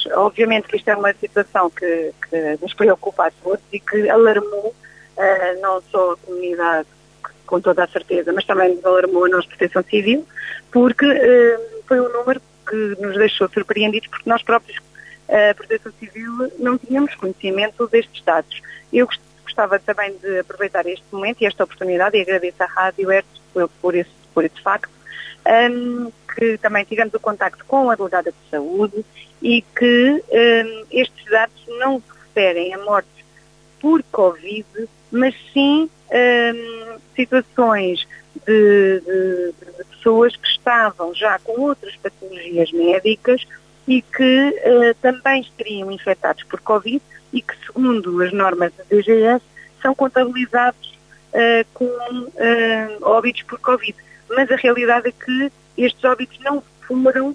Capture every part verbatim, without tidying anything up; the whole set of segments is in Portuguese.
obviamente que isto é uma situação que, que nos preocupa a todos e que alarmou uh, não só a comunidade, com toda a certeza, mas também nos alarmou a nós, Proteção Civil, porque uh, foi um número que nos deixou surpreendidos, porque nós próprios, a uh, Proteção Civil, não tínhamos conhecimento destes dados. Eu gostava também de aproveitar este momento e esta oportunidade, e agradeço à Rádio Hertz por, por, esse, por esse facto, um, que também tivemos o contacto com a delegada de saúde e que um, estes dados não se referem a mortes por Covid, mas sim um, situações de, de, de pessoas que estavam já com outras patologias médicas e que uh, também estariam infectados por Covid e que, segundo as normas da D G S, são contabilizados uh, com uh, óbitos por Covid. Mas a realidade é que estes óbitos não foram,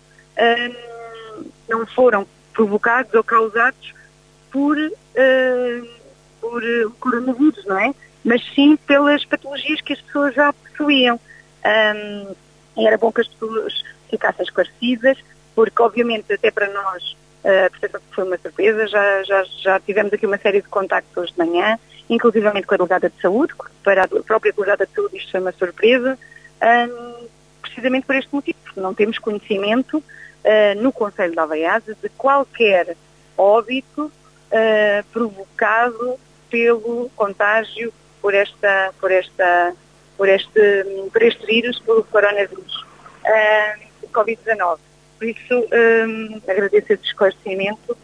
uh, não foram provocados ou causados por, uh, por uh, coronavírus, não é? Mas sim pelas patologias que as pessoas já possuíam. Um, era bom que as pessoas ficassem esclarecidas, porque obviamente até para nós a proteção foi uma surpresa, já, já, já tivemos aqui uma série de contactos hoje de manhã, inclusivamente com a delegada de saúde, para a própria delegada de saúde isto foi uma surpresa, um, precisamente por este motivo, porque não temos conhecimento uh, no Conselho de Alvaiaze de qualquer óbito uh, provocado pelo contágio por esta, por esta, por este, por este vírus, pelo coronavírus, uh, covid dezanove. Por isso, um, agradeço esse esclarecimento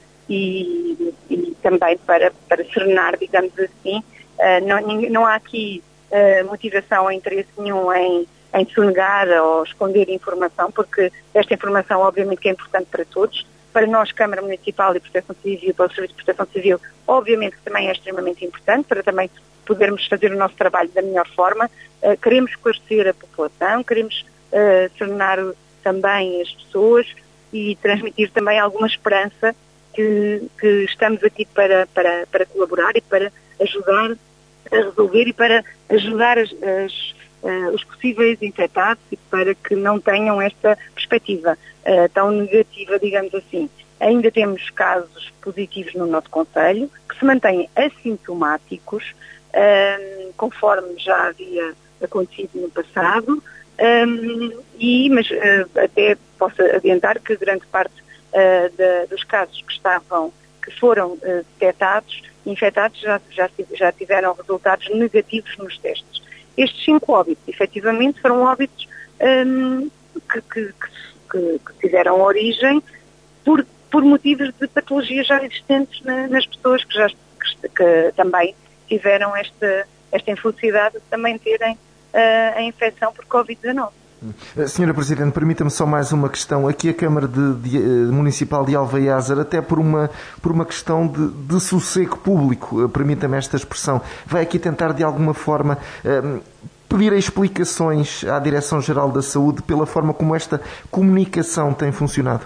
e, e também para, para serenar, digamos assim, uh, não, não há aqui uh, motivação ou interesse nenhum em, em sonegar ou esconder informação, porque esta informação obviamente que é importante para todos, para nós, Câmara Municipal e Proteção Civil, para o Serviço de Proteção Civil, obviamente que também é extremamente importante, para também podermos fazer o nosso trabalho da melhor forma. Uh, queremos esclarecer a população, queremos uh, serenar também as pessoas e transmitir também alguma esperança que, que estamos aqui para, para, para colaborar e para ajudar a resolver e para ajudar as, as, uh, os possíveis infectados e para que não tenham esta perspectiva uh, tão negativa, digamos assim. Ainda temos casos positivos no nosso concelho, que se mantêm assintomáticos, uh, conforme já havia acontecido no passado. Um, e, mas uh, até posso adiantar que grande parte uh, de, dos casos que estavam, que foram uh, detectados, infectados, já, já, já tiveram resultados negativos nos testes. Estes cinco óbitos, efetivamente, foram óbitos um, que, que, que, que tiveram origem por, por motivos de patologias já existentes na, nas pessoas que, já, que, que também tiveram esta, esta infelicidade de também terem a infecção por covid dezanove. Senhora Presidente, permita-me só mais uma questão. Aqui a Câmara de, de, Municipal de Alvaiaze, até por uma, por uma questão de, de sossego público, permita-me esta expressão, vai aqui tentar de alguma forma um, pedir explicações à Direção-Geral da Saúde pela forma como esta comunicação tem funcionado?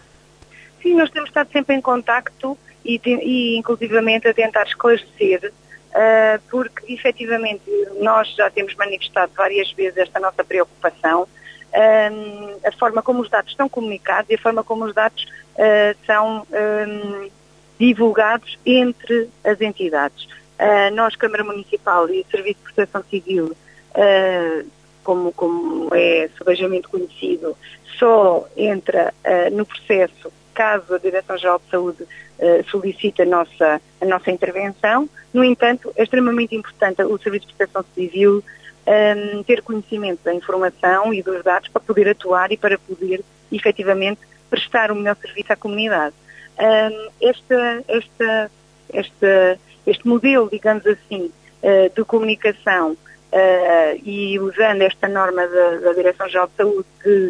Sim, nós temos estado sempre em contacto e, e inclusivamente a tentar esclarecer. Uh, porque, efetivamente, nós já temos manifestado várias vezes esta nossa preocupação, uh, a forma como os dados estão comunicados e a forma como os dados uh, são um, divulgados entre as entidades. Uh, nós, Câmara Municipal e Serviço de Proteção Civil, uh, como, como é subejamente conhecido, só entra uh, no processo caso a Direção-Geral de Saúde uh, solicite a nossa, a nossa intervenção. No entanto, é extremamente importante o Serviço de Proteção Civil um, ter conhecimento da informação e dos dados para poder atuar e para poder, efetivamente, prestar o melhor serviço à comunidade. Um, esta, esta, esta, este modelo, digamos assim, uh, de comunicação uh, e usando esta norma da, da Direção-Geral de Saúde de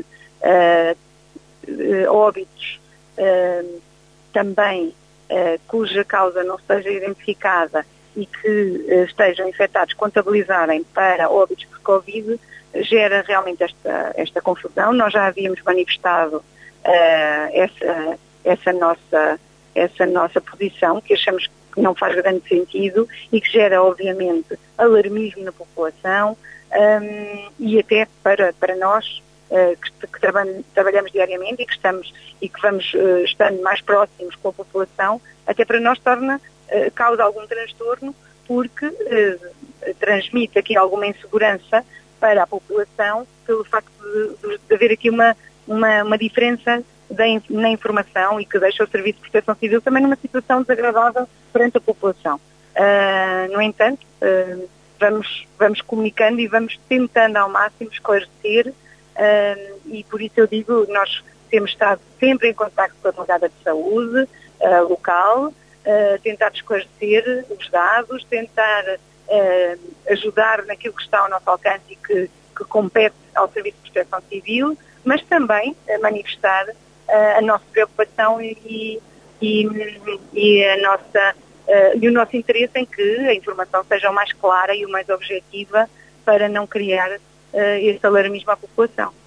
uh, óbitos uh, também Uh, cuja causa não seja identificada e que uh, estejam infectados contabilizarem para óbitos por Covid, gera realmente esta, esta confusão. Nós já havíamos manifestado uh, essa, essa, nossa, essa nossa posição, que achamos que não faz grande sentido e que gera, obviamente, alarmismo na população um, e até para, para nós, que, que trabalhamos, trabalhamos diariamente e que estamos e que vamos uh, estando mais próximos com a população, até para nós torna, uh, causa algum transtorno, porque uh, transmite aqui alguma insegurança para a população pelo facto de, de, de haver aqui uma, uma, uma diferença da, na informação e que deixa o Serviço de Proteção Civil também numa situação desagradável perante a população. Uh, no entanto, uh, vamos, vamos comunicando e vamos tentando ao máximo esclarecer. Uh, e por isso eu digo, nós temos estado sempre em contacto com a delegada de saúde uh, local, uh, tentar esclarecer os dados, tentar uh, ajudar naquilo que está ao nosso alcance e que, que compete ao Serviço de Proteção Civil, mas também uh, manifestar uh, a nossa preocupação e, e, e, a nossa, uh, e o nosso interesse em que a informação seja o mais clara e o mais objetiva para não criar Uh, esse alarmismo à população.